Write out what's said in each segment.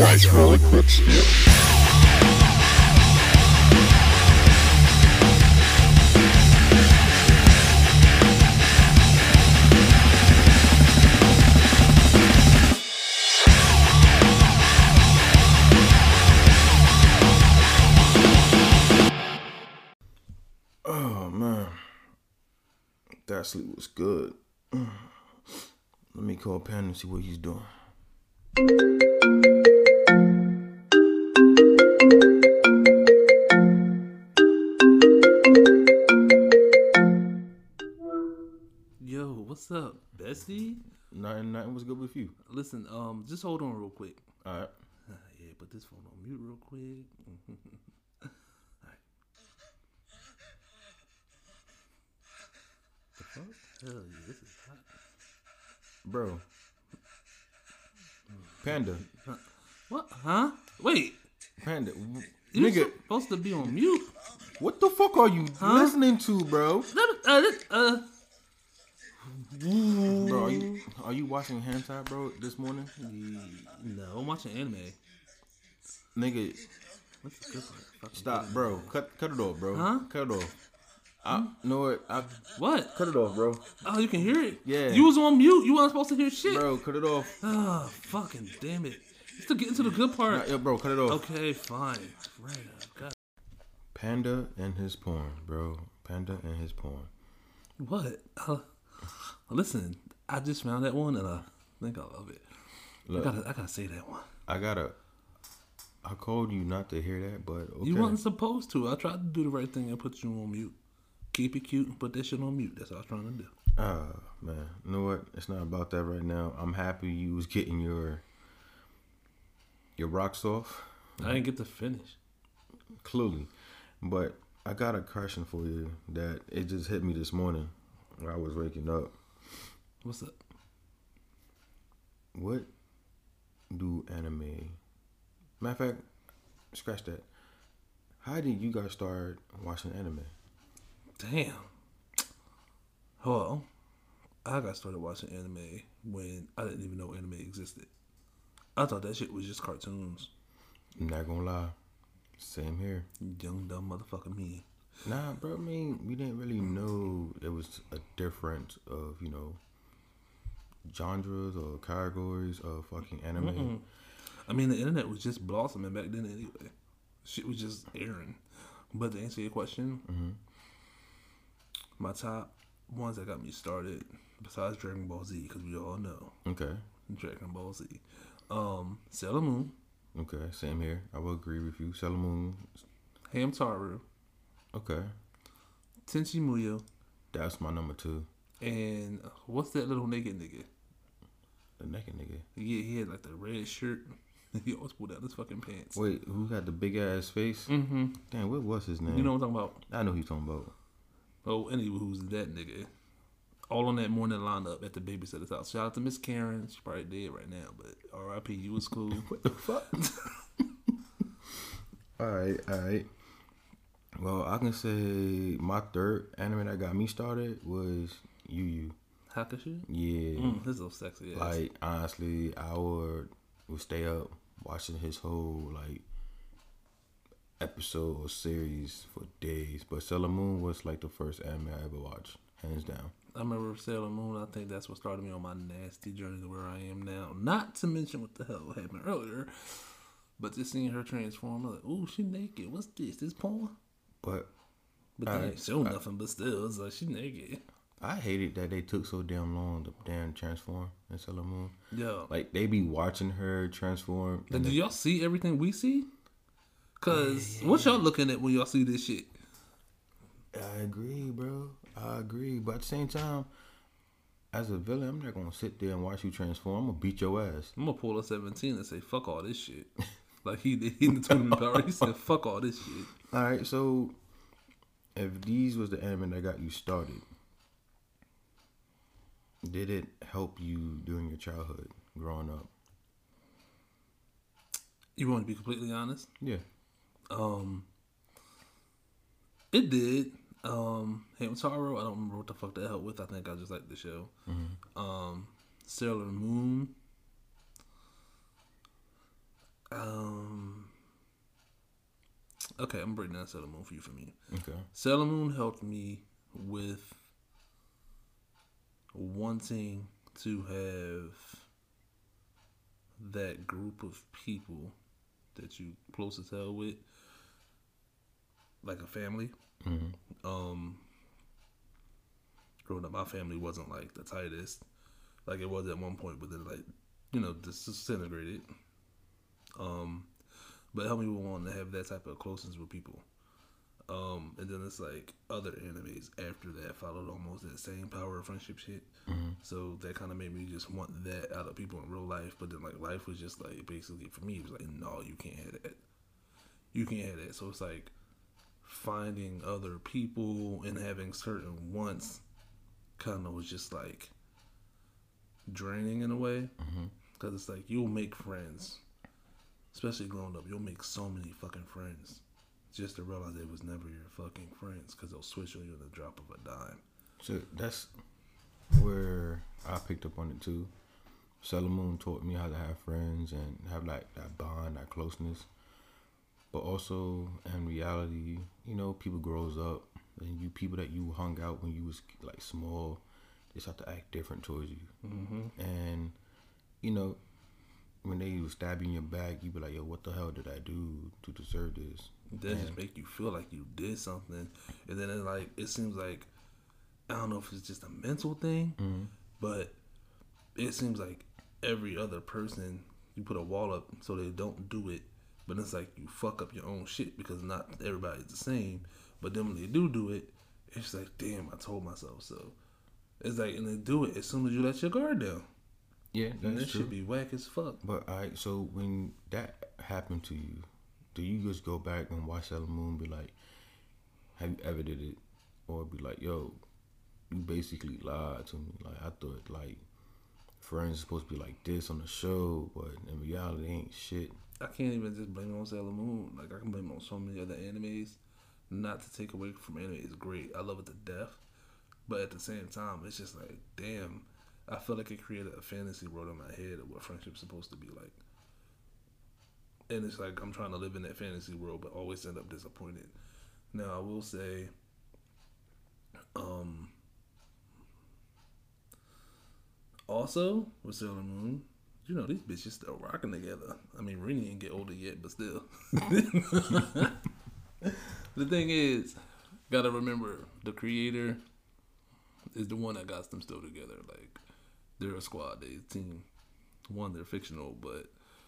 guys really quick steal. Oh man, that sleep was good. Let me call Pan and see what he's doing. Yo, what's up, bestie? Nothing was good with you. Listen, just hold on real quick. All right. Yeah, put this phone on mute real quick. Alright. The fuck? Hell yeah, this is hot. Bro. Panda. What? Huh? Wait, Panda. you Nigga, supposed to be on mute? what the fuck are you listening to, bro? Bro, are you watching hentai, bro, this morning? No, I'm watching anime. Nigga, What's the good part? stop, bro. Cut it off, bro. Huh? Cut it off. I know it. What? Cut it off, bro. Oh, you can hear it? Yeah. You was on mute. You weren't supposed to hear shit. Bro, cut it off. Oh, fucking damn it. Let's get into the good part. Yeah, bro, cut it off. Okay, fine. Right up. God. Panda and his porn, bro. Panda and his porn. What? Listen, I just found that one and I think I love it. Look, I gotta say that one. I called you not to hear that, but okay. You wasn't supposed to. I tried to do the right thing and put you on mute. Keep it cute and put that shit on mute. That's what I was trying to do. Man. You know what? It's not about that right now. I'm happy you was getting your rocks off. I didn't get to finish. Clearly. But I got a question for you that it just hit me this morning when I was waking up. What's up? What do anime... Matter of fact, scratch that. How did you guys start watching anime? Damn. Well, I got started watching anime when I didn't even know anime existed. I thought that shit was just cartoons. I'm not gonna lie. Same here. Young, dumb motherfucker me. Nah, bro, I mean, we didn't really know there was a difference of, genres or categories of fucking anime. Mm-mm. I mean, the internet was just blossoming back then anyway. Shit was just airing. But to answer your question, my top ones that got me started, besides Dragon Ball Z, because we all know Okay. Dragon Ball Z, Sailor Moon, Okay, same here. I will agree with you. Sailor Moon. Hamtaro, Okay. Tenchi Muyo, That's my number 2. and what's that little naked nigga? The naked nigga. Yeah, he had like the red shirt. He always pulled out his fucking pants. Wait, who got the big ass face? Mm-hmm. Damn, what was his name? You know what I'm talking about? I know who you're talking about. Oh, anyway, who's that nigga? All on that morning lineup at the babysitter's house. Shout out to Miss Karen. She's probably dead right now, but R.I.P. You was cool. What the fuck? Alright. Well, I can say my third anime that got me started was Yu Yu. Hakusho? Yeah. This is so sexy ass. Like, honestly, I would stay up watching his whole, episode or series for days. But Sailor Moon was, the first anime I ever watched. Hands down. I remember Sailor Moon. I think that's what started me on my nasty journey to where I am now. Not to mention what the hell happened earlier. But just seeing her transform, I'm like, ooh, she naked. What's this? This porn? But they ain't show nothing, but still, it's like, she naked. I hated that they took so damn long to damn transform in Sailor Moon. Yeah. They be watching her transform. And do y'all see everything we see? Because what y'all looking at when y'all see this shit? I agree, bro. I agree. But at the same time, as a villain, I'm not going to sit there and watch you transform. I'm going to beat your ass. I'm going to pull a 17 and say, fuck all this shit. Like he did in the tournament power. He said, fuck all this shit. All right, so if these was the anime that got you started, did it help you during your childhood, growing up? You want to be completely honest? Yeah. It did. Hamtaro, I don't remember what the fuck that helped with. I think I just liked the show. Sailor Moon. Okay, I'm breaking down Sailor Moon for you. For me, Okay. Sailor Moon helped me with wanting to have that group of people that you close as hell with, like a family. Growing up, my family wasn't like the tightest, like it was at one point, but then like disintegrated. But it helped me want to have that type of closeness with people. And then it's like other animes after that followed almost that same power of friendship shit. So that kind of made me just want that out of people in real life. But then like life was just like basically for me it was like no, you can't have that. You can't have that. So it's like finding other people and having certain wants kind of was just like draining in a way. Because it's like you'll make friends, especially growing up. You'll make so many fucking friends. Just to realize it was never your fucking friends because they'll switch on you in the drop of a dime. So that's where I picked up on it too. Sailor Moon taught me how to have friends and have like that bond, that closeness. But also in reality, people grows up and you people that you hung out when you was like small, they start to act different towards you. And when they stab you in your back, you be like, yo, what the hell did I do to deserve this? That just make you feel like you did something, and then it seems like I don't know if it's just a mental thing, but it seems like every other person you put a wall up so they don't do it, but it's like you fuck up your own shit because not everybody's the same. But then when they do it, it's like damn, I told myself so. It's like and they do it as soon as you let your guard down. Yeah, and that true. should be whack as fuck. But so when that happened to you, do you just go back and watch Sailor Moon and be like, have you ever did it? Or be like, yo, you basically lied to me. Like, I thought, like, friends are supposed to be like this on the show, but in reality, they ain't shit. I can't even just blame it on Sailor Moon. Like, I can blame it on so many other animes. Not to take away from anime is great. I love it to death. But at the same time, it's just like, damn, I feel like it created a fantasy world in my head of what friendship's supposed to be like. And it's like I'm trying to live in that fantasy world, but always end up disappointed. Now I will say, also with Sailor Moon, these bitches still rocking together. I mean, Rini ain't get older yet, but still. The thing is, gotta remember the creator is the one that got them still together. Like they're a squad, they're a team. One, they're fictional, but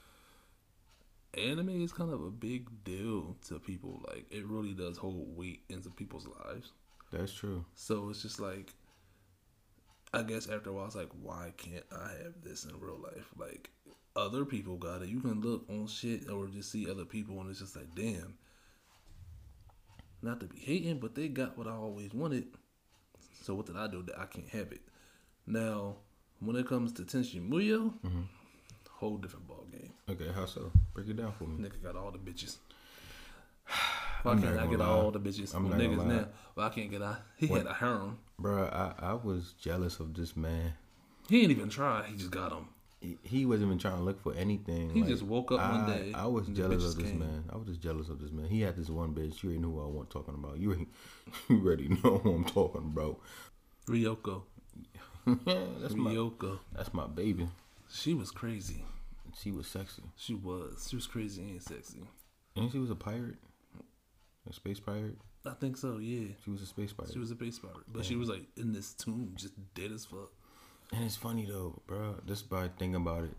anime is kind of a big deal to people. Like it really does hold weight into people's lives. That's true. So it's just like, I guess after a while, it's like, why can't I have this in real life? Like other people got it. You can look on shit or just see other people, and it's just like, damn. Not to be hating, but they got what I always wanted. So what did I do that I can't have it? Now, when it comes to Tenshin Muyo, whole different ball game. Okay, how so? Break it down for me. Nigga got all the bitches. Why can't I get all the bitches? I'm Well, not niggas gonna lie. now. Well, I can't get out. He had a harem. Bruh, I was jealous of this man. He ain't even try. He just got them. He wasn't even trying to look for anything. He just woke up one day. I was and the jealous bitches of this came. man. I was just jealous of this man. He had this one bitch. You already know who I want talking about. You already know who I'm talking about. Ryoko. Ryoko. That's my baby. She was crazy. She was sexy. She was crazy and sexy. And she was a pirate. A space pirate. I think so, yeah. She was a space pirate. She was a space pirate. But she was like in this tomb, just dead as fuck. And it's funny though, bro. Just by thinking about it.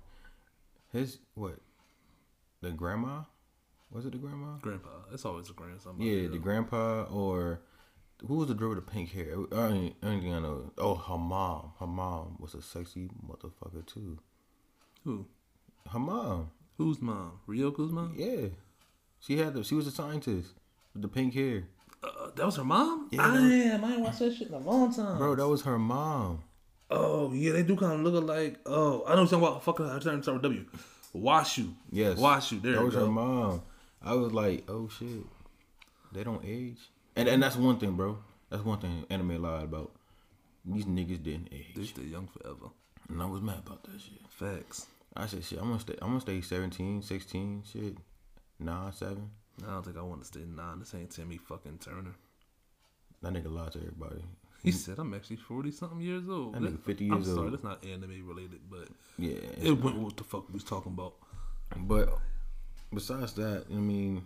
The grandma? Was it the grandma? Grandpa. It's always a grandson. Yeah, the grandpa or who was the girl with the pink hair? Only thing I know. Oh, her mom. Her mom was a sexy motherfucker too. Who? Her mom. Whose mom? Ryoko's mom? Yeah. She was a scientist with the pink hair. That was her mom? Yeah, I ain't watched that shit in a long time. Bro, that was her mom. Oh, yeah, they do kind of look alike. Oh, I know what you're talking about. Fucking, I'm trying to start with W. Washu. Yes. Washu. There that you was go. her mom. I was like, oh shit. They don't age. And that's one thing, bro. That's one thing anime lied about. These niggas didn't age. They stay young forever. And I was mad about that shit. Facts. I said, shit, I'm gonna stay 17, 16, shit, 9, 7. I don't think I want to stay 9. This ain't Timmy fucking Turner. That nigga lied to everybody. He said I'm actually 40-something years old. That nigga 50 years I'm sorry, old. that's not anime related, but Yeah. it went with what the fuck we was talking about. But besides that, I mean,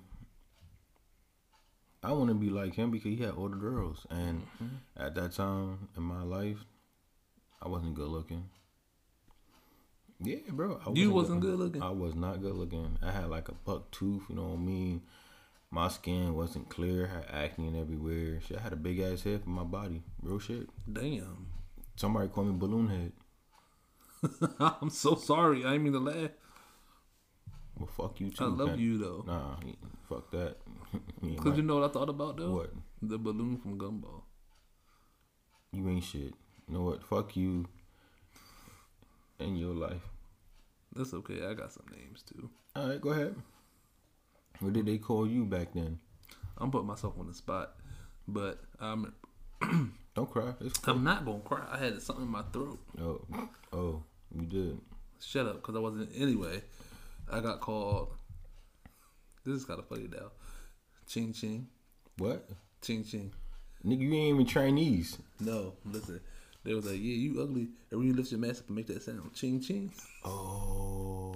I want to be like him because he had older girls, and at that time in my life, I wasn't good looking. Yeah, bro. You wasn't good looking? I was not good looking. I had like a buck tooth, you know what I mean? My skin wasn't clear, had acne and everywhere. Shit, I had a big ass head for my body. Real shit. Damn. Somebody called me balloon head. I'm so sorry. I didn't mean to laugh. Well, fuck you too. I love man. you though. Nah, fuck that. Cause you know what I thought about though? What? The balloon from Gumball. You ain't shit. You know what? Fuck you and your life. That's okay. I got some names too. All right, go ahead. What did they call you back then? I'm putting myself on the spot, but Don't cry. It's cool. I'm not gonna cry. I had something in my throat. Oh, you did. Shut up, because I wasn't. Anyway, I got called. This is kind of funny now. Ching ching. What? Ching ching. Nigga, you ain't even Chinese. No, listen. They was like, yeah, you ugly. And when you lift your mask up and make that sound, ching ching. Oh.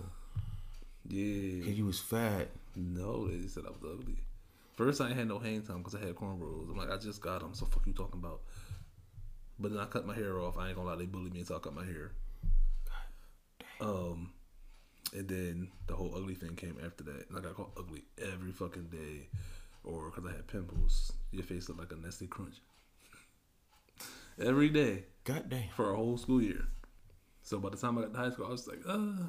Yeah. Cause you was fat. No, they said I was ugly. First, I ain't had no hang time because I had cornrows. I'm like, I just got them. So fuck you talking about. But then I cut my hair off. I ain't gonna lie, they bullied me until I cut my hair. And then the whole ugly thing came after that. And I got called ugly every fucking day. Or because I had pimples. Your face looked like a Nestle Crunch. Every day. God damn. For a whole school year. So by the time I got to high school, I was like,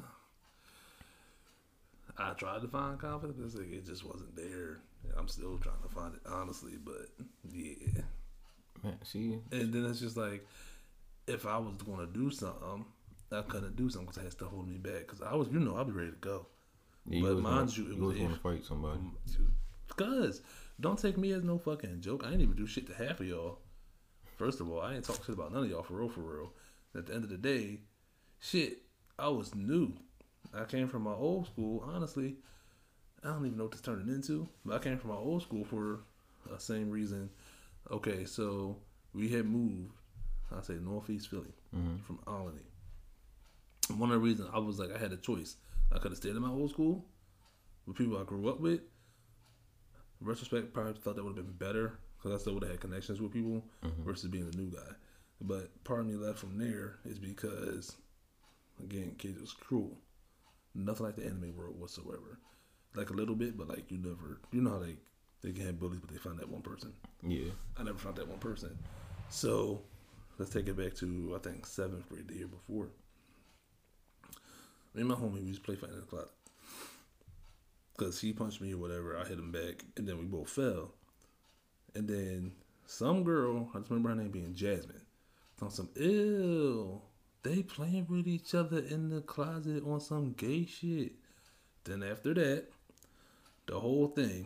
I tried to find confidence. Like, it just wasn't there. I'm still trying to find it, honestly. But, yeah. Man, see? And then it's just like, if I was going to do something, I couldn't do something because I had stuff holding me back. Because I was, I'd be ready to go. Yeah, but mind you, it was going to fight somebody. Because don't take me as no fucking joke. I ain't even do shit to half of y'all. First of all, I ain't talk shit about none of y'all for real. At the end of the day, shit, I was new. I came from my old school. Honestly, I don't even know what this turned into. But I came from my old school for the same reason. Okay, so we had moved, I say Northeast Philly, from Albany. One of the reasons I was like, I had a choice. I could have stayed in my old school with people I grew up with. In retrospect, probably thought that would have been better because I still would have had connections with people versus being the new guy. But part of me left from there is because, again, kids was cruel. Nothing like the anime world whatsoever. Like a little bit, but like you know how they can have bullies, but they find that one person. Yeah. I never found that one person. So let's take it back to, I think, 7th grade, the year before. Me and my homie, we used to play fight in the closet. Because he punched me or whatever, I hit him back, and then we both fell. And then some girl, I just remember her name being Jasmine, on some, ew, they playing with each other in the closet on some gay shit. Then after that, the whole thing,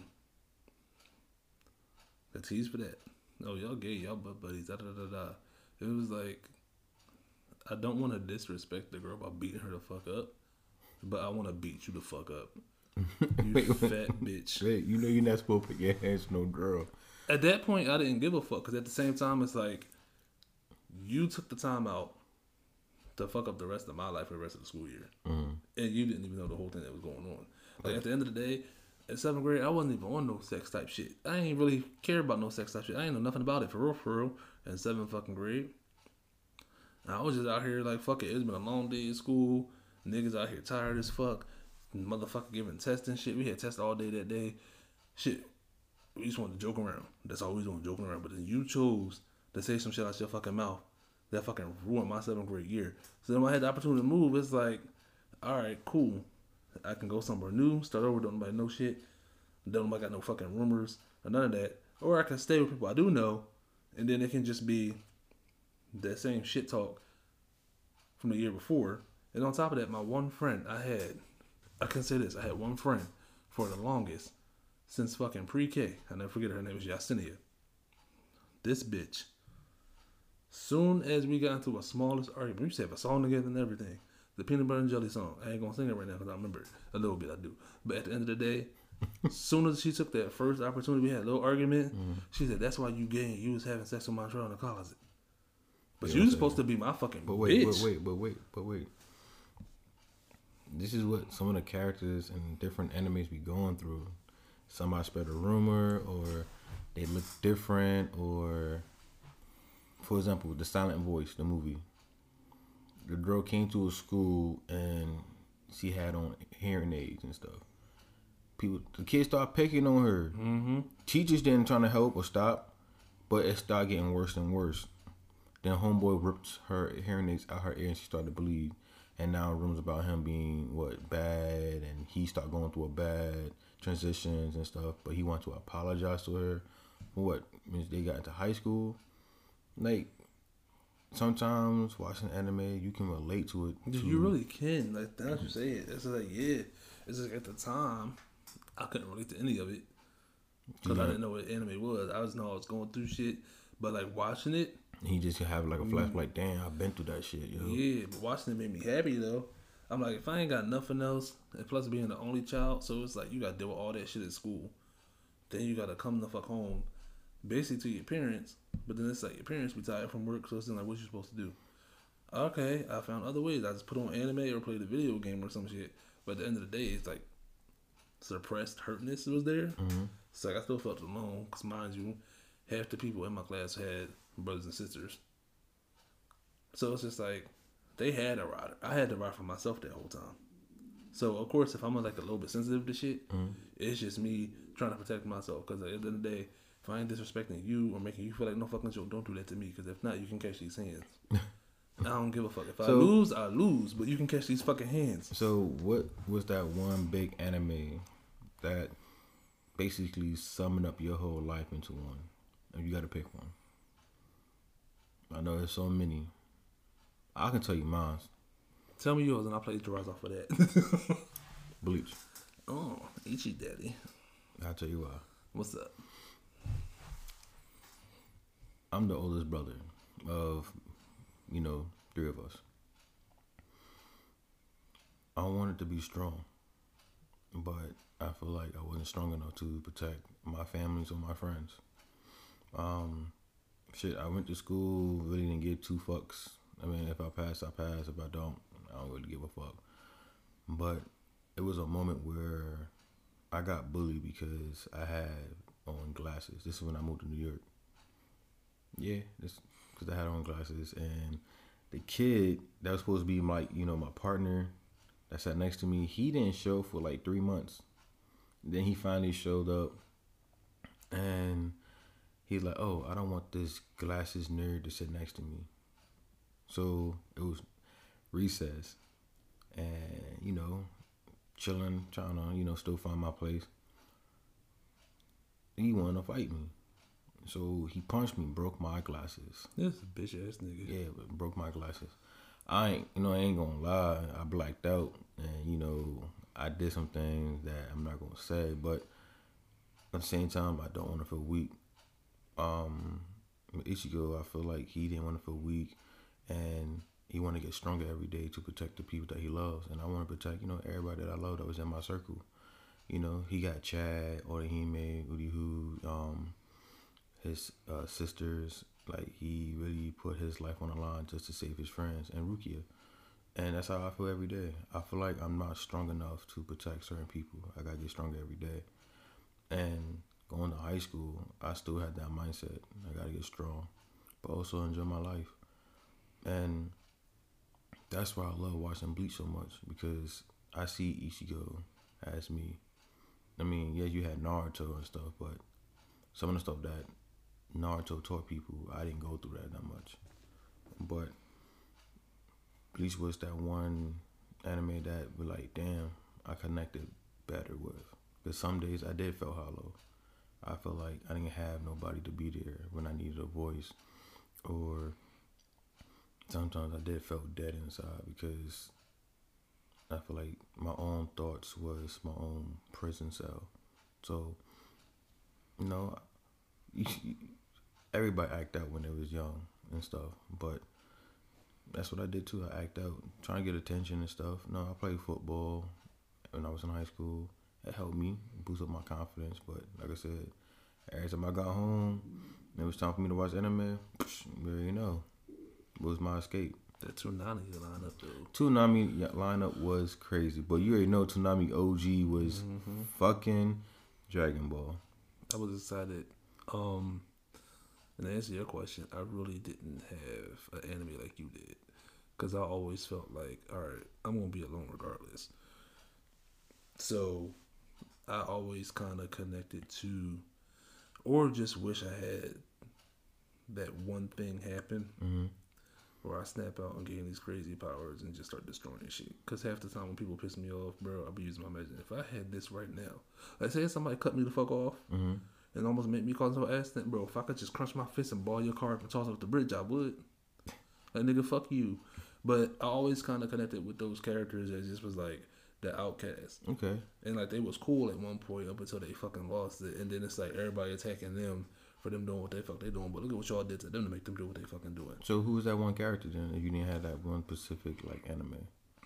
the tease for that. Oh, y'all gay, y'all butt buddies, da da da da. It was like, I don't want to disrespect the girl by beating her the fuck up, but I want to beat you the fuck up. You fat bitch. Wait, you know you're not supposed to put your hands on no girl. At that point, I didn't give a fuck, because at the same time, it's like, you took the time out to fuck up the rest of my life for the rest of the school year. And you didn't even know the whole thing that was going on. Like, at the end of the day, in 7th grade, I wasn't even on no sex type shit. I ain't really care about no sex type shit. I ain't know nothing about it, for real, in 7th fucking grade. I was just out here like, fuck it, it's been a long day at school. Niggas out here tired as fuck. Motherfucker giving tests and shit. We had tests all day that day. Shit. We just wanted to joke around. That's all we was doing, joking around. But then you chose to say some shit out your fucking mouth that fucking ruined my 7th grade year. So then when I had the opportunity to move, it's like, alright, cool. I can go somewhere new, start over, don't nobody know shit. Don't nobody got no fucking rumors or none of that. Or I can stay with people I do know, and then it can just be that same shit talk from the year before. And on top of that, my one friend I can say this, I had one friend for the longest since fucking pre-K. I never forget her name was Yasinia. This bitch, soon as we got into a smallest argument, we used to have a song together and everything. The Peanut Butter and Jelly song. I ain't gonna sing it right now because I remember it. A little bit I do. But at the end of the day, as soon as she took that first opportunity, we had a little argument. She said, "That's why you gay. You was having sex with Montreal in the closet. But you was supposed to be my fucking bitch." But wait. This is what some of the characters in different animes be going through. Somebody spread a rumor, or they look different, or, for example, The Silent Voice, the movie. The girl came to a school and she had on hearing aids and stuff. The kids started picking on her. Mm-hmm. Teachers didn't try to help or stop, but it started getting worse and worse. Then homeboy ripped her hearing aids out her ear and she started to bleed. And now rumors about him being bad, and he started going through a bad transitions and stuff. But he wanted to apologize to her for what means they got into high school. Like, sometimes watching anime, you can relate to it. You really can. Like, that's what you say. It's like, yeah. It's like at the time, I couldn't relate to any of it because I didn't know what anime was. I just know I was going through shit, but like watching it, he just have like a flashback. Damn, I've been through that shit, yo. Yeah, but watching it made me happy though. I'm like, if I ain't got nothing else, and plus being the only child, so it's like you gotta deal with all that shit at school. Then you gotta come the fuck home, basically to your parents. But then it's like your parents be tired from work, so it's like, what you supposed to do? Okay, I found other ways. I just put on anime or play the video game or some shit. But at the end of the day, it's like suppressed hurtness was there. Mm-hmm. It's like I still felt alone, because mind you, half the people in my class had brothers and sisters. So it's just like they had a rider. I had to ride for myself that whole time. So of course, if I'm like a little bit sensitive to shit, it's just me trying to protect myself. Because at the end of the day, if I ain't disrespecting you or making you feel like no fucking joke, don't do that to me. Because if not, you can catch these hands. I don't give a fuck. If I lose, I lose. But you can catch these fucking hands. So what was that one big anime that basically summing up your whole life into one? If you got to pick one. I know there's so many. I can tell you mine. Tell me yours and I'll play the rise off of that. Bleach. Oh, Ichi Daddy. I'll tell you why. What's up? I'm the oldest brother of, three of us. I wanted to be strong, but I feel like I wasn't strong enough to protect my families or my friends. I went to school, really didn't give two fucks. I mean, if I pass, I pass. If I don't really give a fuck. But it was a moment where I got bullied because I had on glasses. This is when I moved to New York. Yeah, because I had on glasses. And the kid that was supposed to be my partner that sat next to me, he didn't show for like 3 months. Then he finally showed up. And he's like, oh, I don't want this glasses nerd to sit next to me. So it was recess. And, chilling, trying to, still find my place. He wanted to fight me. So he punched me, broke my glasses. This is a bitch ass nigga. Yeah, broke my glasses. I ain't gonna lie. I blacked out. And, I did some things that I'm not gonna say. But at the same time, I don't want to feel weak. Ichigo, I feel like he didn't want to feel weak. And he want to get stronger every day to protect the people that he loves. And I want to protect, everybody that I love that was in my circle. He got Chad, Orihime, Urihu, his sisters. Like, he really put his life on the line just to save his friends, and Rukia. And that's how I feel every day. I feel like I'm not strong enough to protect certain people. I got to get stronger every day. And going to high school, I still had that mindset. I got to get strong, but also enjoy my life. And that's why I love watching Bleach so much, because I see Ichigo as me. I mean, yeah, you had Naruto and stuff, but some of the stuff that Naruto taught people, I didn't go through that much. But Bleach was that one anime that was like, damn, I connected better with. Because some days I did feel hollow. I felt like I didn't have nobody to be there when I needed a voice. Or sometimes I did feel dead inside, because I feel like my own thoughts was my own prison cell. So, everybody act out when they was young and stuff. But, that's what I did too. I act out, trying to get attention and stuff. No, I played football when I was in high school. That helped me boost up my confidence. But like I said, every time I got home, it was time for me to watch anime. You already know, it was my escape. That Toonami lineup, though. Toonami lineup was crazy, but you already know Toonami OG was fucking Dragon Ball. I was excited. And to answer your question, I really didn't have an anime like you did, because I always felt like, all right, I'm gonna be alone regardless. So I always kind of connected to, or just wish I had that one thing happen. Where I snap out and gain these crazy powers and just start destroying shit. Because half the time when people piss me off, bro, I'll be using my imagination. If I had this right now, like say somebody cut me the fuck off and almost make me cause an accident, bro, if I could just crunch my fist and ball your car up and toss it off the bridge, I would. Like, nigga, fuck you. But I always kind of connected with those characters that just was like the outcast. Okay. And like they was cool at one point up until they fucking lost it. And then it's like everybody attacking them for them doing what they fuck they doing, but look at what y'all did to them to make them do what they fucking doing. So who was that one character then? If you didn't have that one specific like anime,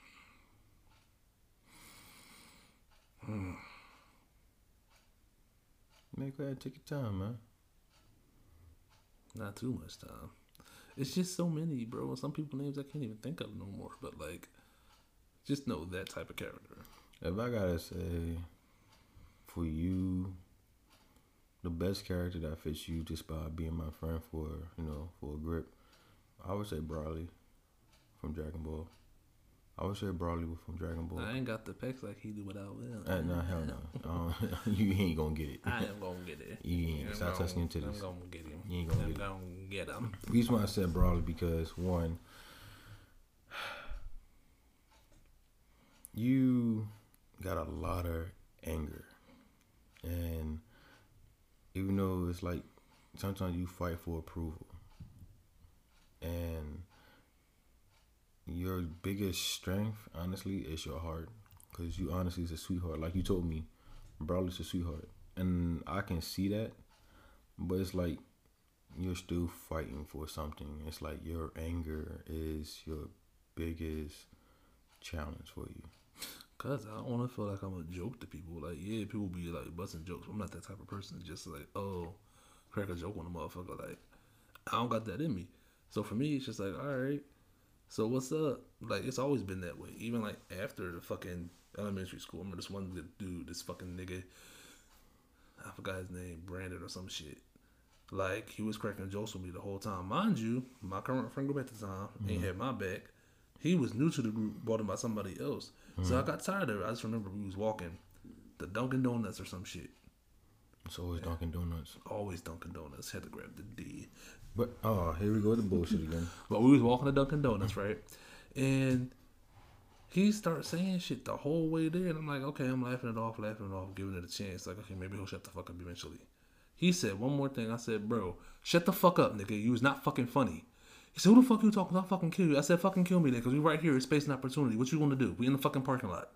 man, go ahead, take your time, man. Not too much time. It's just so many, bro. Some people names I can't even think of no more. But like, just know that type of character. If I gotta say, for you, the best character that fits you just by being my friend for a grip, I would say Broly from Dragon Ball. I would say Broly from Dragon Ball. I ain't got the pecs like he do without Will. No, hell no. You ain't gonna get it. I am gonna get it. You ain't. Stop touching into this. I'm gonna get him. You ain't gonna I'm get it. gonna get him. The reason why I said Broly because one, you got a lot of anger, and even though it's like sometimes you fight for approval, and your biggest strength, honestly, is your heart, because you honestly is a sweetheart. Like you told me, Broly's a sweetheart, and I can see that, but it's like you're still fighting for something. It's like your anger is your biggest challenge for you. Cause I don't want to feel like I'm a joke to people. Like, yeah, people be like busting jokes. I'm not that type of person. Just like, oh, crack a joke on a motherfucker. Like, I don't got that in me. So for me, it's just like, all right. So what's up? Like, it's always been that way. Even like after the fucking elementary school. I remember this one dude, this fucking nigga. I forgot his name, Brandon or some shit. Like, he was cracking jokes with me the whole time. Mind you, my current friend group at the time ain't had my back. He was new to the group, brought in by somebody else. So I got tired of it. I just remember we was walking the Dunkin' Donuts or some shit. It's always Dunkin' Donuts. Always Dunkin' Donuts. Had to grab the D. But, here we go with the bullshit again. But we was walking to Dunkin' Donuts, right? And he started saying shit the whole way there. And I'm like, okay, I'm laughing it off, giving it a chance. Like, okay, maybe he'll shut the fuck up eventually. He said one more thing. I said, bro, shut the fuck up, nigga. You was not fucking funny. He said, who the fuck you talking to? I'll fucking kill you. I said, fucking kill me then, because we right here. It's space and opportunity. What you want to do? We in the fucking parking lot.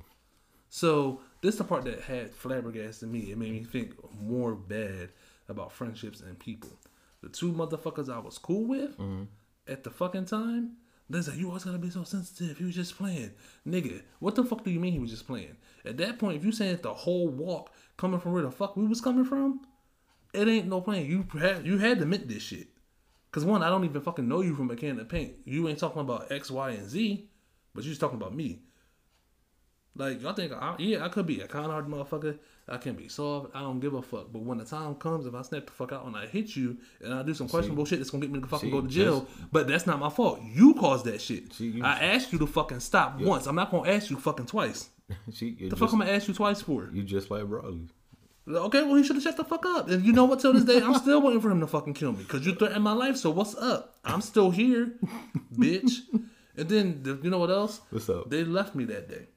So this is the part that had flabbergasted me. It made me think more bad about friendships and people. The two motherfuckers I was cool with at the fucking time, they said, you always gotta be so sensitive. He was just playing. Nigga, what the fuck do you mean he was just playing? At that point, if you saying the whole walk coming from where the fuck we was coming from, it ain't no playing. You had to admit this shit. Because one, I don't even fucking know you from a can of paint. You ain't talking about X, Y, and Z, but you just talking about me. Like, y'all think, I could be a kind-hearted motherfucker. I can be soft. I don't give a fuck. But when the time comes, if I snap the fuck out and I hit you and I do some questionable shit that's going to get me to fucking go to jail, but that's not my fault. You caused that shit. I asked you to fucking stop once. I'm not going to ask you fucking twice. The fuck I'm going to ask you twice for? You just like Broly. Okay, well, he should have shut the fuck up. And you know what? Till this day, I'm still waiting for him to fucking kill me. Because you threatened my life, so what's up? I'm still here, bitch. And then, you know what else? What's up? They left me that day.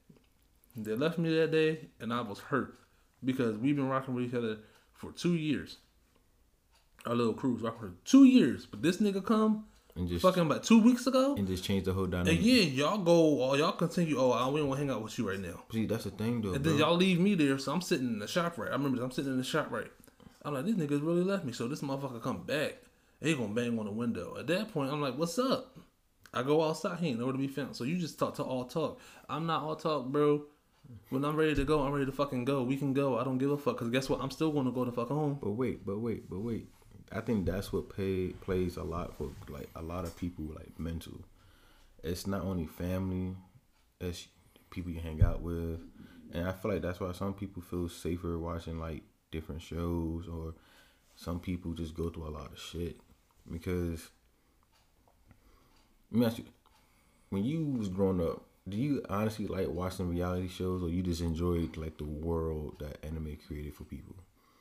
And I was hurt. Because we've been rocking with each other for 2 years. Our little crew was rocking for 2 years. But this nigga come and just fucking about 2 weeks ago. And just change the whole dynamic. And yeah, y'all continue. We don't want to hang out with you right now. See, that's the thing though. And then y'all leave me there. So I'm sitting in the shop right. I remember this, I'm sitting in the shop right. I'm like, these niggas really left me. So this motherfucker come back. And he gonna bang on the window. At that point, I'm like, what's up? I go outside, he ain't nowhere to be found. So you just talk to all talk. I'm not all talk, bro. When I'm ready to go, I'm ready to fucking go. We can go. I don't give a fuck. Because guess what? I'm still going to go to fuck home. But wait. I think that's what plays a lot for like a lot of people, like mental. It's not only family, it's people you hang out with. And I feel like that's why some people feel safer watching like different shows, or some people just go through a lot of shit. Because let me ask you, when you was growing up, do you honestly like watching reality shows, or you just enjoyed like the world that anime created for people?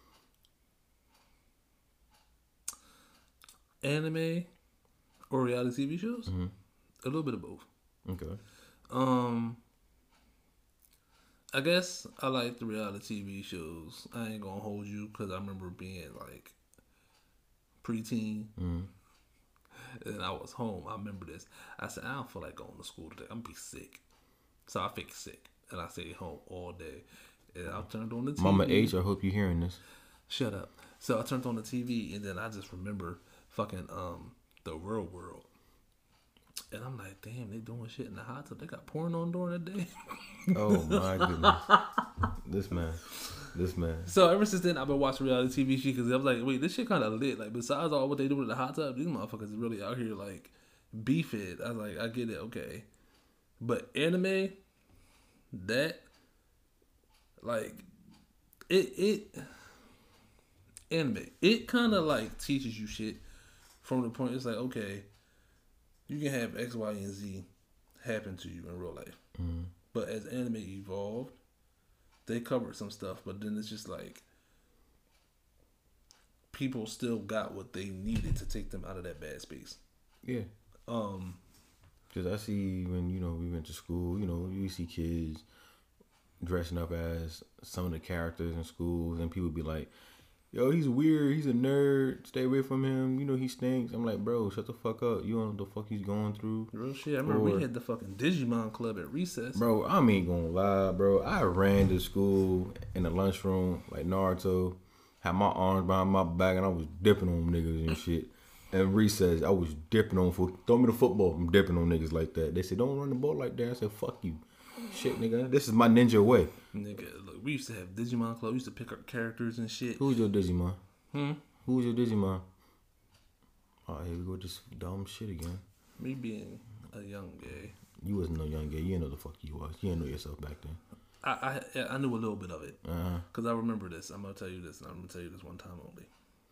Anime or reality TV shows? Mm-hmm. A little bit of both. Okay. I guess I like the reality TV shows. I ain't gonna hold you because I remember being like preteen. Mm-hmm. And I was home. I remember this. I said, I don't feel like going to school today. I'm gonna be sick. So I fake sick. And I stayed home all day. And I turned on the TV. Mama H, I hope you're hearing this. Shut up. So I turned on the TV, and then I just remember fucking the Real World. And I'm like, damn, they doing shit in the hot tub. They got porn on during the day. Oh my goodness. This man. So ever since then, I've been watching reality TV shit because I was like, wait, this shit kind of lit. Like, besides all what they do in the hot tub, these motherfuckers is really out here like beefing. I was like, I get it, okay. But anime, that, like, anime, it kind of like teaches you shit from the point it's like, okay, you can have X, Y, and Z happen to you in real life. Mm-hmm. But as anime evolved, they covered some stuff, but then it's just like people still got what they needed to take them out of that bad space. Yeah. Because I see when, we went to school, you see kids dressing up as some of the characters in schools, and people be like, yo, he's weird, he's a nerd, stay away from him, he stinks. I'm like, bro, shut the fuck up. You don't know what the fuck he's going through. Real shit. I remember we had the fucking Digimon club at recess. Bro, I ain't gonna lie, bro. I ran to school in the lunchroom like Naruto, had my arms behind my back, and I was dipping on niggas and shit. And recess, I was dipping on throw me the football. I'm dipping on niggas like that. They said, don't run the ball like that. I said, fuck you. Shit, nigga. This is my ninja way. Nigga, look, we used to have Digimon Club. We used to pick up characters and shit. Who's your Digimon? Who's your Digimon? Oh, here we go. This dumb shit again. Me being a young gay. You wasn't no young gay. You didn't know the fuck you was. You didn't know yourself back then. I knew a little bit of it. Because I remember this. I'm going to tell you this, and I'm going to tell you this one time only.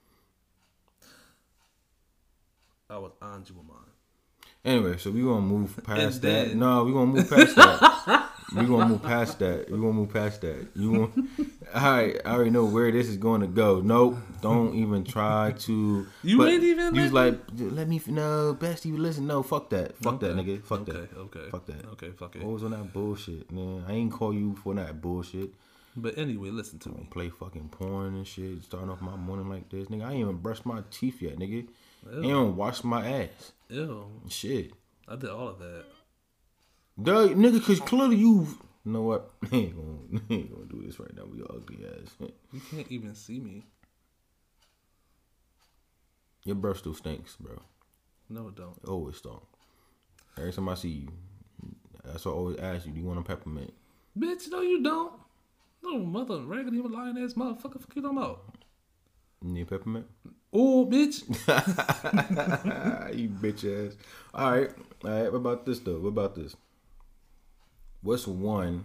I was Anjumamon. Anyway, so we gonna move past that. No, we gonna move past that. We gonna move past that. You want? Alright, I already know where this is going to go. Nope, don't even try to. You ain't even. You was like, let me know. Best you listen. No, fuck that. Fuck that, nigga. Fuck that. Okay. Fuck that. Okay. Fuck it. Always on that bullshit, man. I ain't call you for that bullshit. But anyway, listen to me. Play fucking porn and shit. Starting off my morning like this, nigga. I ain't even brushed my teeth yet, nigga. Ew. I ain't even washed my ass. Ew. Shit. I did all of that. Duh, nigga, cause clearly you know what? I ain't gonna do this right now. We ugly ass. You can't even see me. Your breath still stinks, bro. No, it don't. It always stunk. Every time I see you, that's why I always ask you, do you want a peppermint? Bitch, no you don't. No, mother, raggedy, even lying ass motherfucker. Fuck you talking about? You need peppermint? Oh, bitch. You bitch ass. All right. What about this, though? What about this? What's one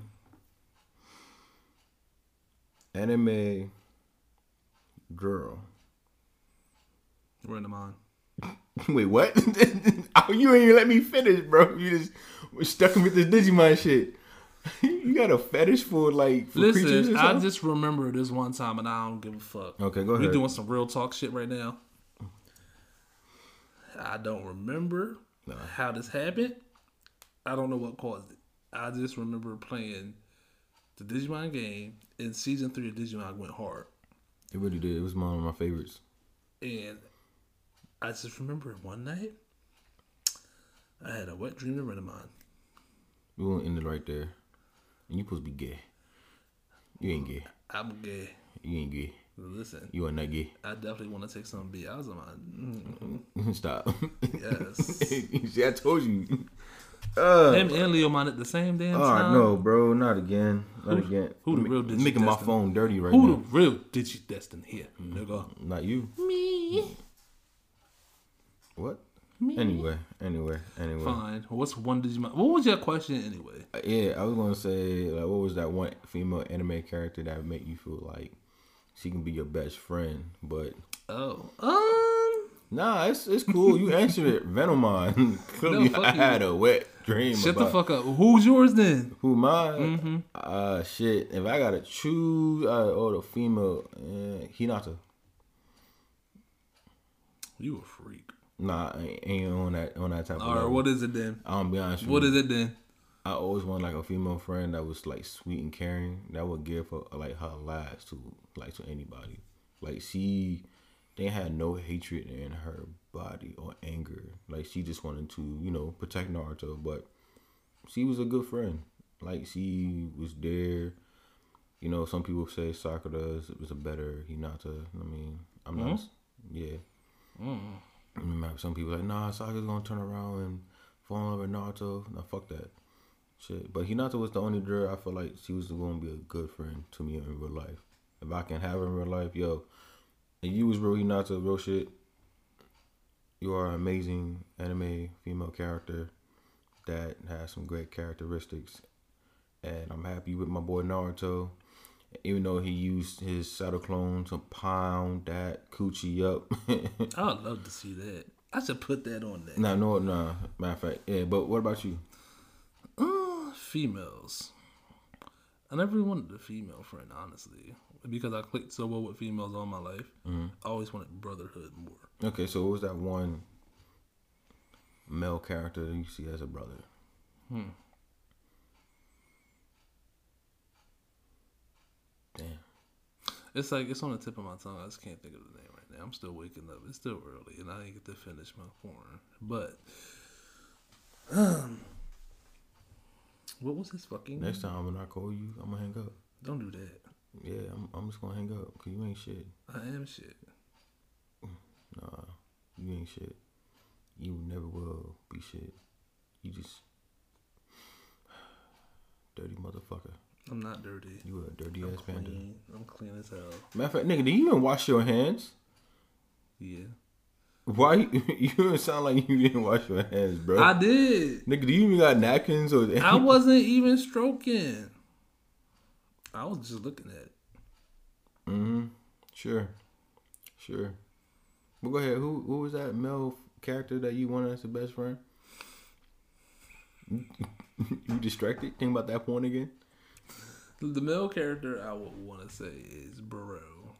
anime girl? Random on. Wait, what? Oh, you ain't even let me finish, bro. You just stuck with this Digimon shit. You got a fetish for creatures or something? I just remember this one time and I don't give a fuck. Okay, go ahead. We doing some real talk shit right now. I don't remember how this happened. I don't know what caused it. I just remember playing the Digimon game. In season 3 of Digimon went hard. It really did. It was one of my favorites. And I just remember one night, I had a wet dream of Renamon. We won't end it right there. And you supposed to be gay. You ain't gay. I'm gay. You ain't gay. Listen, You a nugget. I definitely want to take some B. I was on my Stop. yes. See, I told you. Him and Leo Mon at the same damn time. No, bro, not again. Not again. Who the real Digi Making my Destin? phone dirty right Who now. the real Digi Destin here, nigga? Not you. Me. What? Anyway. Fine. What's one Digimon? What was your question anyway? Yeah, I was gonna say, like, what was that one female anime character that would make you feel like she can be your best friend? But nah, it's cool. You answered it, Venomon. Clearly, No, I fuck you. had a wet dream. Shut about the fuck up. Who's yours then? Who mine? Shit. If I gotta choose, the female, Hinata. You a freak. Nah, I ain't on that type of All right, level. what is it then? I'm gonna be honest with What you. is it then? I always want like a female friend that was like sweet and caring. That would give her like her last to anybody. Like they had no hatred in her body or anger. Like she just wanted to, protect Naruto, but she was a good friend. Like she was there. Some people say Sakura was a better Hinata. I mean, I'm not. Yeah. Some people like, nah, Sakura's gonna turn around and fall in love with Naruto. Nah, fuck that shit. But Hinata was the only girl I feel like she was gonna be a good friend to me in real life. If I can have her in real life, yo, and you was real Hinata, real shit. You are an amazing anime female character that has some great characteristics, and I'm happy with my boy Naruto. Even though he used his shadow clone to pound that coochie up. I would love to see that. I should put that on there. Nah. Matter of fact, yeah. But what about you? Females. I never really wanted a female friend, honestly, because I clicked so well with females all my life. I always wanted brotherhood more. Okay, so what was that one male character that you see as a brother? Damn. It's like it's on the tip of my tongue. I just can't think of the name right now. I'm still waking up. It's still early, and I didn't get to finish my porn. But what was his fucking Next time when I call you, I'm gonna hang up. Don't do that. Yeah, I'm just gonna hang up because you ain't shit. I am shit. Nah, you ain't shit. You never will be shit. You just dirty motherfucker. I'm not dirty. You a dirty I'm ass panda. clean. I'm clean as hell. Matter of fact, nigga, do you even wash your hands? Yeah. Why you don't sound like you didn't wash your hands, bro? I did. Nigga, do you even got napkins or? I wasn't even stroking. I was just looking at it. Sure. Well, go ahead. Who was that male character that you wanted as a best friend? You distracted? Think about that point again. The male character I would want to say is Bro.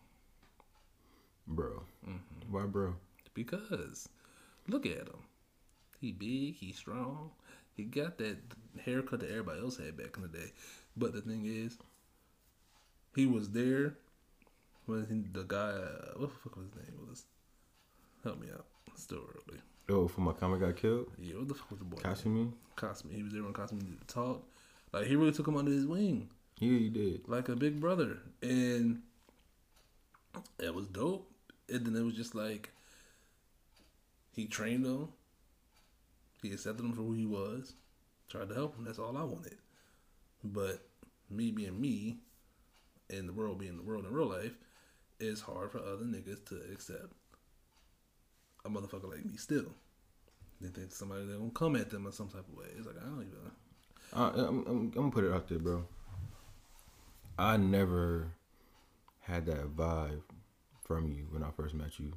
Bro. Why bro? Because look at him. He big, he strong. He got that haircut that everybody else had back in the day. But the thing is, he was there when the guy, what the fuck was his name was? Help me out. It's still early. Oh, for my comic got killed? Yeah, what the fuck was the boy? Kasumi? Kasumi. He was there when Kasumi needed to talk. Like, he really took him under his wing. Yeah, he did. Like a big brother. And it was dope. And then it was just like, he trained him. He accepted him for who he was. Tried to help him. That's all I wanted. But me being me, and the world being the world in real life, it's hard for other niggas to accept a motherfucker like me still. They think somebody that gonna come at them in some type of way. It's like, I don't even. I'm gonna put it out there, bro. I never had that vibe from you when I first met you.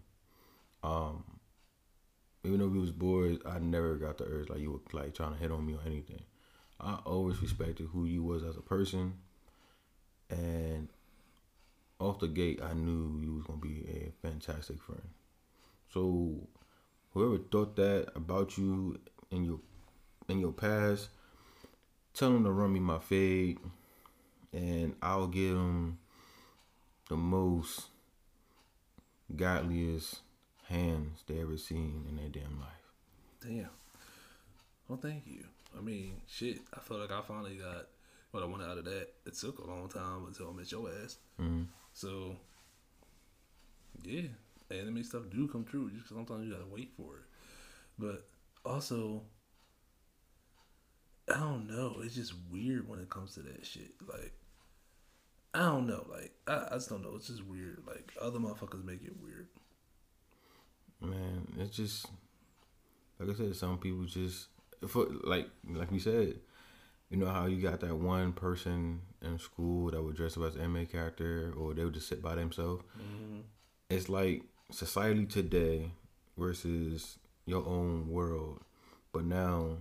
Even though we was boys, I never got the urge like you were like trying to hit on me or anything. I always respected who you was as a person, and off the gate, I knew you was gonna be a fantastic friend. So, whoever thought that about you in your past, tell them to run me my fade, and I'll give them the most godliest hands they ever seen in their damn life. Damn. Well, thank you. I mean, shit. I feel like I finally got what I wanted out of that. It took a long time until I met your ass. So, Yeah, anime stuff do come true. Just 'cause sometimes you gotta wait for it. But also, I don't know. It's just weird when it comes to that shit. Like, I don't know. Like, I just don't know. It's just weird. Like, other motherfuckers make it weird. Man, it's just like I said. Some people just for like we said. You know how you got that one person in school that would dress up as an anime character, or they would just sit by themselves. Mm-hmm. It's like society today versus your own world. But now,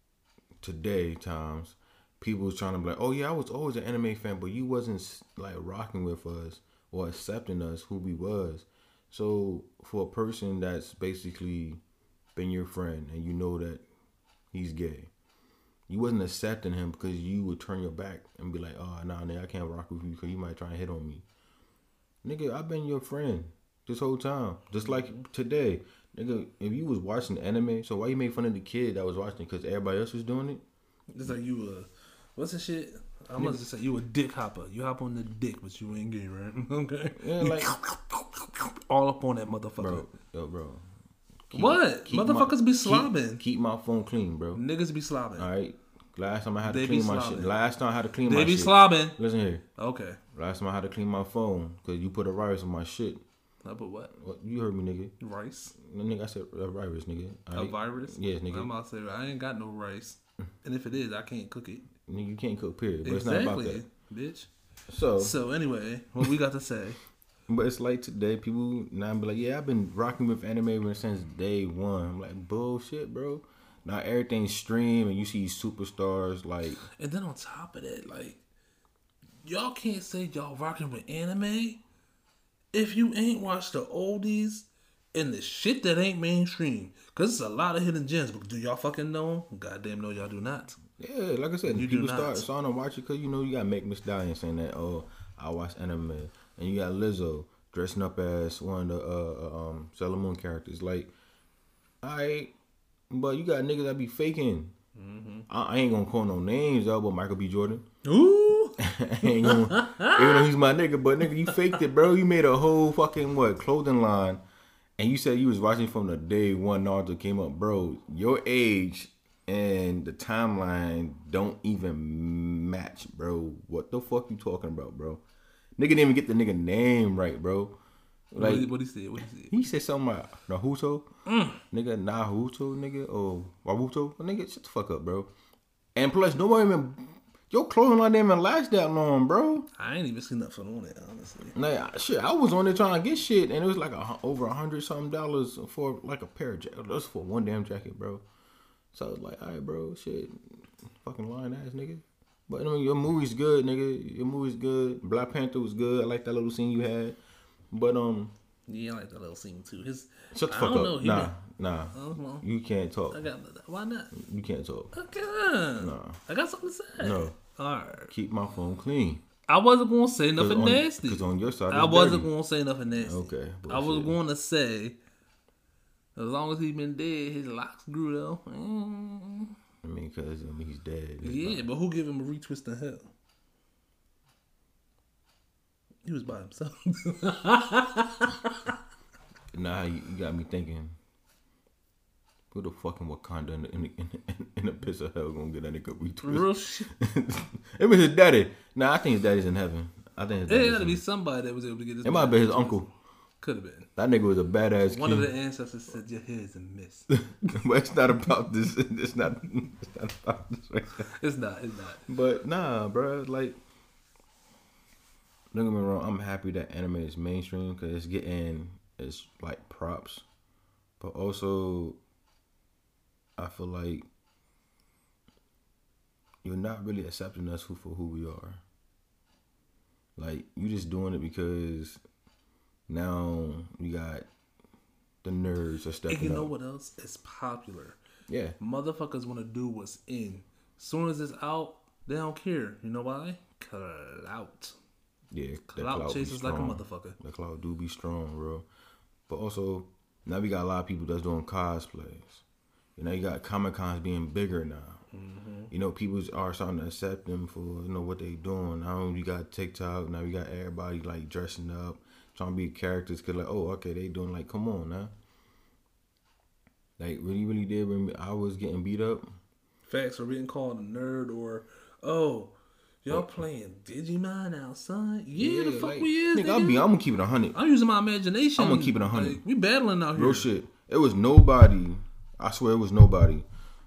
today times, people's trying to be like, oh yeah, I was always an anime fan, but you wasn't like rocking with us or accepting us who we was. So for a person that's basically been your friend and you know that he's gay, you wasn't accepting him because you would turn your back and be like, oh, nah, nigga, I can't rock with you because you might try and hit on me. Nigga, I've been your friend this whole time. Just like today. Nigga, if you was watching anime, so why you make fun of the kid that was watching it because everybody else was doing it? It's like you, what's the shit? I must just say, you a dick hopper. You hop on the dick, but you ain't gay, right? Okay? Yeah, like... all up on that motherfucker. Bro. Motherfuckers be slobbing. Keep my phone clean, bro. Niggas be slobbing. All right. Last time I had to clean my shit. Last time I had to clean my shit. They be slobbing. Listen here. Okay. Last time I had to clean my phone because you put a virus on my shit. I put what? You heard me, nigga. Rice? Nigga, I said a virus, nigga. A virus? Yes, nigga. I'm about to say, I ain't got no rice. And if it is, I can't cook it. Nigga, you can't cook, period. But exactly, it's not about that. Bitch. So anyway, what we got to say? But it's like today, people now be like, yeah, I've been rocking with anime since day one. I'm like, bullshit, bro. Now everything's stream and you see superstars like. And then on top of that, like, y'all can't say y'all rocking with anime if you ain't watched the oldies and the shit that ain't mainstream. Because it's a lot of hidden gems. But do y'all fucking know? Goddamn no, y'all do not. Yeah, like I said, you people starting to watch it because, you know, you got Meg Thee Stallion saying that, oh, I watch anime. And you got Lizzo dressing up as one of the Sailor Moon characters. Like, alright, but you got niggas that be faking. Mm-hmm. I ain't gonna call no names though, but Michael B. Jordan. Ooh, I ain't gonna, even though he's my nigga, but nigga, you faked it, bro. You made a whole fucking clothing line, and you said you was watching from the day one Naruto came up, bro. Your age and the timeline don't even match, bro. What the fuck you talking about, bro? Nigga didn't even get the nigga name right, bro. Like, what he said? What he said? He said something about Naruto. Nigga, Naruto, nigga, or Waruto. Nigga, shut the fuck up, bro. And plus, nobody even... Your clothing line didn't even last that long, bro. I ain't even seen nothing on it, honestly. Like, shit, I was on there trying to get shit, and it was like over $100-something for like a pair of jackets. That's for one damn jacket, bro. So I was like, all right, bro, shit. Fucking lying ass, nigga. But I mean, your movie's good, nigga. Your movie's good. Black Panther was good. I like that little scene you had. But yeah, I like that little scene too. Shut the fuck up. Nah. You can't talk. Why not? You can't talk. Okay. Nah. I got something to say. No. Alright. Keep my phone clean. I wasn't gonna say nothing nasty. Because on your side, I wasn't gonna say nothing nasty. Okay. Bullshit. I was gonna say, as long as he been dead, his locks grew though. I mean, because he's dead. Yeah, but who gave him a retwist to hell? He was by himself. Nah, you got me thinking. Who the fucking Wakanda in the piss of hell gonna get that nigga retwist? Real shit. It was his daddy. Nah, I think his daddy's in heaven. I think his daddy's it had to be somebody that was able to get this. It might have been his uncle. Could have been. That nigga was a badass king. One of the ancestors said, your hair is a miss. But it's not about this. It's not about this right now. It's not. But nah, bro. Like, don't get me wrong. I'm happy that anime is mainstream because it's like props. But also, I feel like you're not really accepting us for who we are. Like, you just doing it because now you got the nerds are stepping up. And you know what else is popular? Yeah. Motherfuckers want to do what's in. Soon as it's out, they don't care. You know why? Clout. Yeah. Clout chasers like a motherfucker. The clout do be strong, bro. But also, now we got a lot of people that's doing cosplays. You know, you got Comic-Cons being bigger now. Mm-hmm. You know, people are starting to accept them for, you know, what they doing. Now you got TikTok. Now you got everybody, like, dressing up, trying to be characters. Cause like, oh, okay, they doing like, come on now. Like, when you really did when I was getting beat up. Facts, or being called a nerd, or, oh, y'all playing Digimon outside? Yeah, the fuck like, we is, nigga. I'm gonna keep it 100. I'm using my imagination. I'm gonna keep it 100. Like, we battling out here. Real shit. It was nobody. I swear it was nobody.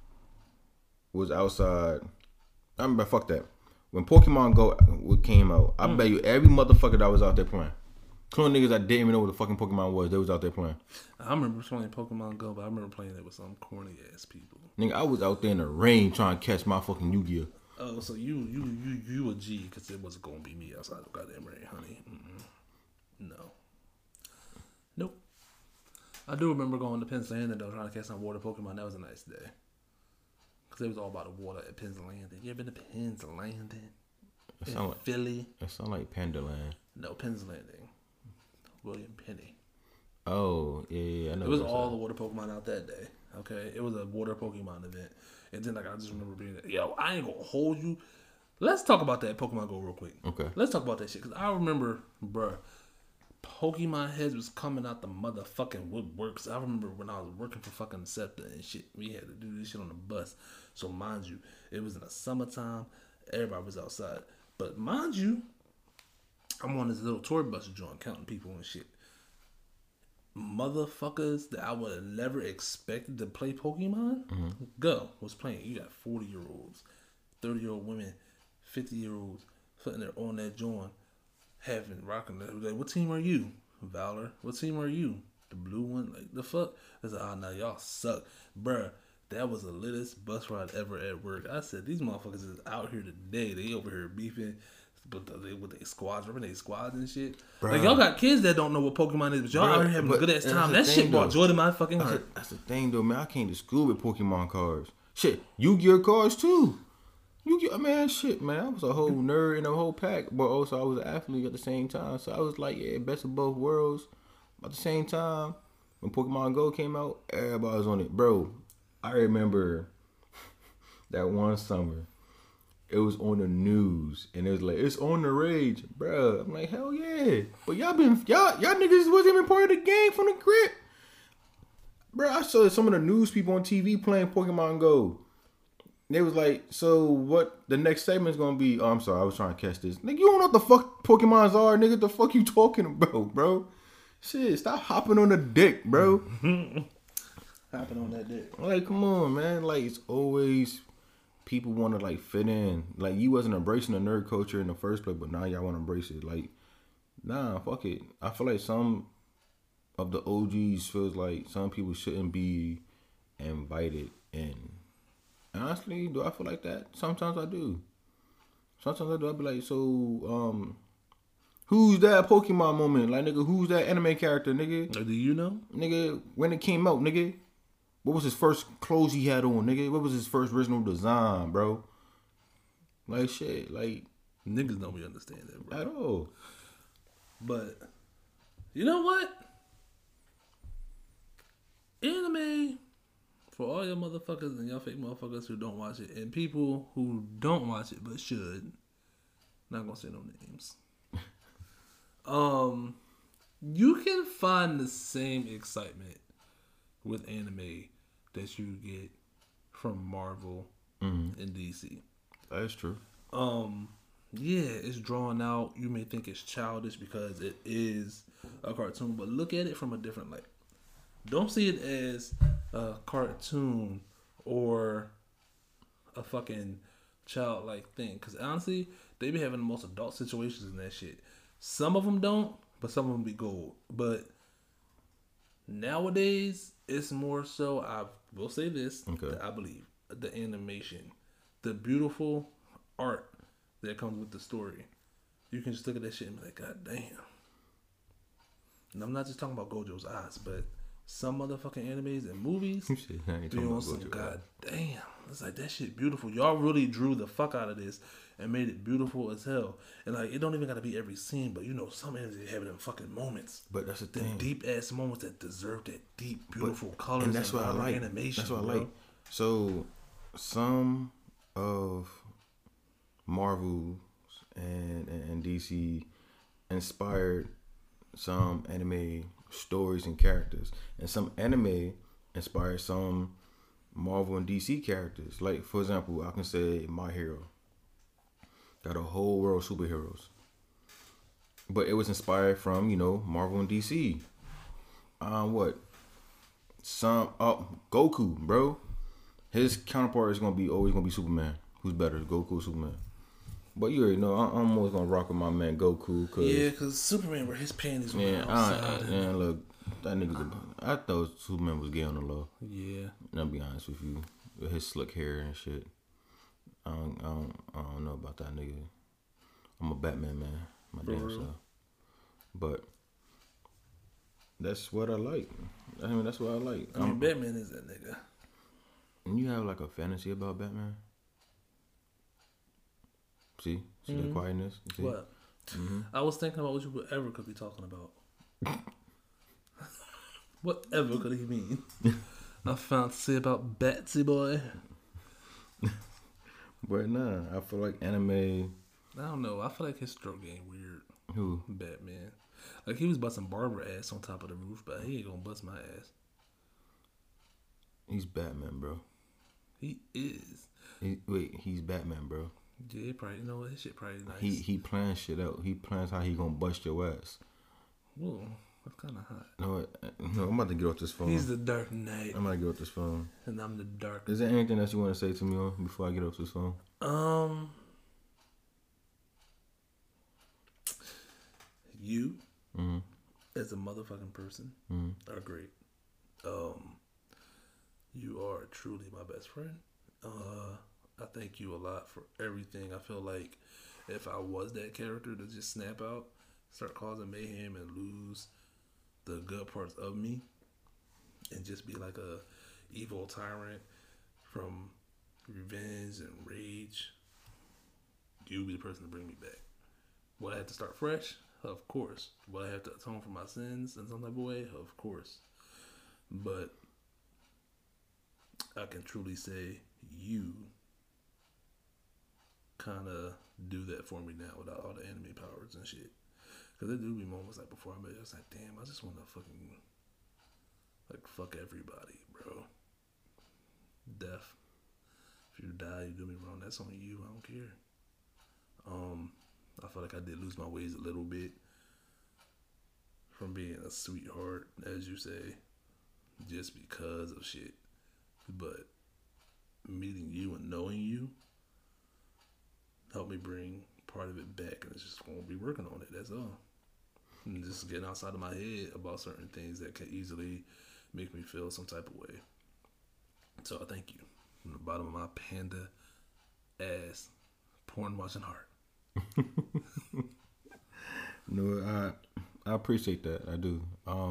Was outside. I remember, fuck that. When Pokemon Go came out, I bet you every motherfucker that was out there playing. Including niggas that didn't even know what the fucking Pokemon was, they was out there playing. I remember playing Pokemon Go, but I remember playing it with some corny ass people. Nigga, I was out there in the rain trying to catch my fucking Yu-Gi-Oh! Oh, so you a G, because it wasn't gonna be me outside the goddamn rain, honey. No. Nope. I do remember going to Pennsylvania though, trying to catch some water Pokemon. That was a nice day. Because it was all about the water at Pennsylvania. You ever been to Pennsylvania? Philly? It sound like Pandaland. No, Pennsylvania. William Penny. Oh, yeah, I know. It was all the water Pokemon out that day. Okay? It was a water Pokemon event. And then, like, I just remember being, yo, I ain't gonna hold you. Let's talk about that Pokemon Go real quick. Okay. Let's talk about that shit. Because I remember, bruh, Pokemon heads was coming out the motherfucking woodworks. I remember when I was working for fucking SEPTA and shit. We had to do this shit on the bus. So, mind you, it was in the summertime. Everybody was outside. But, mind you, I'm on this little tour bus joint counting people and shit. Motherfuckers that I would have never expected to play Pokemon was playing. You got 40-year-olds, 30-year-old women, 50-year-olds sitting there on that joint, rocking that. Like, what team are you? Valor. What team are you? The blue one? Like, the fuck? I said, oh, no, y'all suck. Bruh, that was the littest bus ride ever at work. I said, these motherfuckers is out here today. They over here beefing. But with their squads, remember they squads and shit? Bruh. Like, y'all got kids that don't know what Pokemon is, but y'all out here having a good ass time. That shit brought joy to my fucking heart. That's the thing, though, man. I came to school with Pokemon cards. Shit, Yu-Gi-Oh cards, too. Yu-Gi-Oh, man, shit, man. I was a whole nerd in a whole pack, but also I was an athlete at the same time. So I was like, yeah, best of both worlds. At the same time, when Pokemon Go came out, everybody was on it. Bro, I remember that one summer. It was on the news, and it was like, it's on the rage, bro. I'm like, hell yeah. But y'all niggas wasn't even part of the game from the grip. Bro, I saw some of the news people on TV playing Pokemon Go. They was like, so what the next segment's gonna be? Oh, I'm sorry, I was trying to catch this. Nigga, you don't know what the fuck Pokemons are, nigga. The fuck you talking about, bro? Shit, stop hopping on the dick, bro. Hopping on that dick. Like, come on, man. Like, it's always... people want to like fit in. Like, you wasn't embracing the nerd culture in the first place, but now y'all want to embrace it. Like, nah, fuck it. I feel like some of the OGs feels like some people shouldn't be invited in. And honestly, do I feel like that? Sometimes I do. Sometimes I do. I be like, so, who's that Pokemon moment? Like, nigga, who's that anime character, nigga? Do you know? Nigga, when it came out, nigga. What was his first clothes he had on, nigga? What was his first original design, bro? Like, shit, like... niggas don't be understand that, bro. At all. But, you know what? Anime, for all your motherfuckers and y'all fake motherfuckers who don't watch it, and people who don't watch it but should, not gonna say no names. You can find the same excitement with anime that you get from Marvel and DC. That's true. Yeah, it's drawn out. You may think it's childish because it is a cartoon, but look at it from a different light. Don't see it as a cartoon or a fucking childlike thing. Because honestly, they be having the most adult situations in that shit. Some of them don't, but some of them be gold. But nowadays, it's more so, I will say this, that I believe, the animation, the beautiful art that comes with the story. You can just look at that shit and be like, God damn. And I'm not just talking about Gojo's eyes, but some motherfucking animes and movies, you on some God damn. It's like, that shit beautiful. Y'all really drew the fuck out of this and made it beautiful as hell. And like, it don't even gotta be every scene, but you know, some animes have them fucking moments. But that's the thing. Deep ass moments that deserve that deep, beautiful colors and that's what I like. Animation. That's what I like. So, some of Marvel and DC inspired some anime stories and characters, and some anime inspired some Marvel and DC characters. Like for example, I can say My Hero got a whole world of superheroes, but it was inspired from Marvel and DC. What some Goku, bro. His counterpart is always gonna be Superman. Who's better, Goku or Superman? But you already know I'm always gonna rock with my man Goku. Cause Superman, bro, his panties were outside. Man, look, that nigga. I thought Superman was gay on the low. Yeah. And I'll be honest with you, with his slick hair and shit. I don't know about that nigga. I'm a Batman man, my damn self. But that's what I like. I mean, that's what I like. I mean, Batman is that nigga. And you have like a fantasy about Batman? See that quietness? See? What? Mm-hmm. I was thinking about what you ever could be talking about. Whatever could he mean? I found to say about Batsy boy. But nah, I feel like anime. I don't know. I feel like his stroke game weird. Who? Batman. Like he was busting Barbara ass on top of the roof, but he ain't gonna bust my ass. He's Batman, bro. He is. He's Batman, bro. Yeah, probably. You know what? His shit probably nice. He plans shit out. He plans how he gonna bust your ass. Whoa, that's kind of hot. No, I'm about to get off this phone. He's the Dark Knight. I'm about to get off this phone. And I'm the Dark. Is there anything else you want to say to me on before I get off this phone? You, as a motherfucking person, are great. You are truly my best friend. I thank you a lot for everything. I feel like if I was that character to just snap out, start causing mayhem and lose the good parts of me, and just be like a evil tyrant from revenge and rage, you'd be the person to bring me back. Would I have to start fresh? Of course. Would I have to atone for my sins in some type of way? Of course. But I can truly say you kind of do that for me now without all the anime powers and shit. Because there do be moments like before I met you, I was like, damn, I just want to fucking like fuck everybody, bro. Death. If you die, you do me wrong, that's on you. I don't care. I feel like I did lose my ways a little bit from being a sweetheart, as you say, just because of shit. But meeting you and knowing you helped me bring part of it back, and it's just gonna be working on it. That's all. And just getting outside of my head about certain things that can easily make me feel some type of way. So I thank you from the bottom of my panda ass porn watching heart. No, I appreciate that. I do.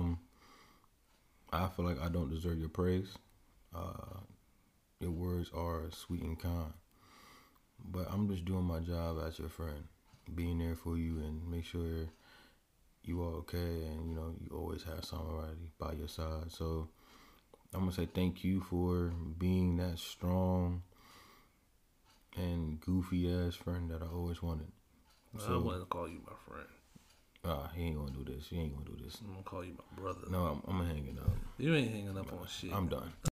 I feel like I don't deserve your praise. Your words are sweet and kind, but I'm just doing my job as your friend, being there for you and make sure you are okay, and you always have somebody by your side. So I'm gonna say thank you for being that strong and goofy ass friend that I always wanted. So, I wouldn't call you my friend. He ain't gonna do this. He ain't gonna do this. I'm gonna call you my brother. No, I'm hanging up. You ain't hanging up on shit. I'm done.